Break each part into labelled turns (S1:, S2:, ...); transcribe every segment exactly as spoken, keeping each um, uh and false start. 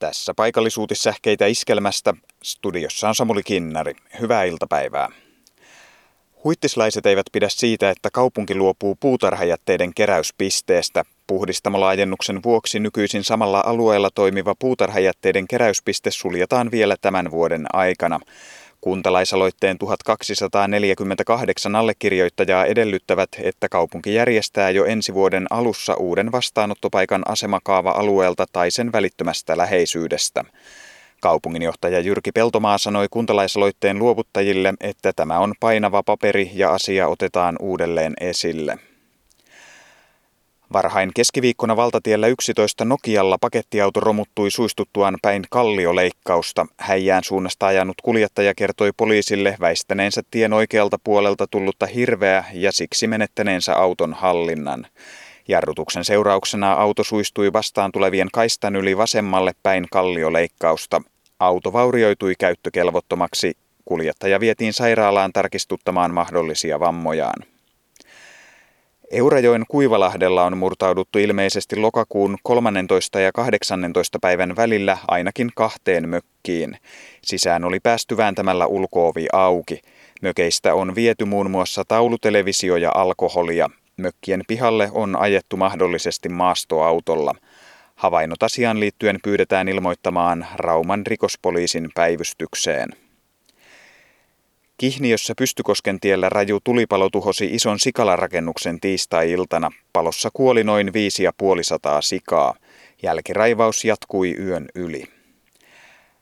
S1: Tässä paikallisuutissähkeitä Iskelmästä. Studiossa on Samuli Kinnari. Hyvää iltapäivää. Huittislaiset eivät pidä siitä, että kaupunki luopuu puutarhajätteiden keräyspisteestä. Puhdistamolaajennuksen vuoksi nykyisin samalla alueella toimiva puutarhajätteiden keräyspiste suljetaan vielä tämän vuoden aikana. Kuntalaisaloitteen tuhatkaksisataaneljäkymmentäkahdeksan allekirjoittajaa edellyttävät, että kaupunki järjestää jo ensi vuoden alussa uuden vastaanottopaikan asemakaava-alueelta tai sen välittömästä läheisyydestä. Kaupunginjohtaja Jyrki Peltomaa sanoi kuntalaisaloitteen luovuttajille, että tämä on painava paperi ja asia otetaan uudelleen esille. Varhain keskiviikkona valtatiellä yksitoista Nokialla pakettiauto romuttui suistuttuaan päin kallioleikkausta. Häijään suunnasta ajanut kuljettaja kertoi poliisille väistäneensä tien oikealta puolelta tullutta hirveä ja siksi menettäneensä auton hallinnan. Jarrutuksen seurauksena auto suistui vastaan tulevien kaistan yli vasemmalle päin kallioleikkausta. Auto vaurioitui käyttökelvottomaksi. Kuljettaja vietiin sairaalaan tarkistuttamaan mahdollisia vammojaan. Eurajoen Kuivalahdella on murtauduttu ilmeisesti lokakuun kolmastoista ja kahdeksannentoista päivän välillä ainakin kahteen mökkiin. Sisään oli päästy vääntämällä ulko-ovi auki. Mökeistä on viety muun muassa taulutelevisio ja alkoholia. Mökkien pihalle on ajettu mahdollisesti maastoautolla. Havainnot asiaan liittyen pyydetään ilmoittamaan Rauman rikospoliisin päivystykseen. Kihniössä Pystykosken tiellä raju tulipalo tuhosi ison sikalarakennuksen tiistai-iltana. Palossa kuoli noin viisi ja puolisataa sikaa. Jälkiraivaus jatkui yön yli.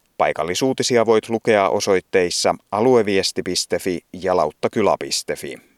S1: Paikallisuutisia voit lukea osoitteissa alueviesti piste fi ja lauttakyla piste fi.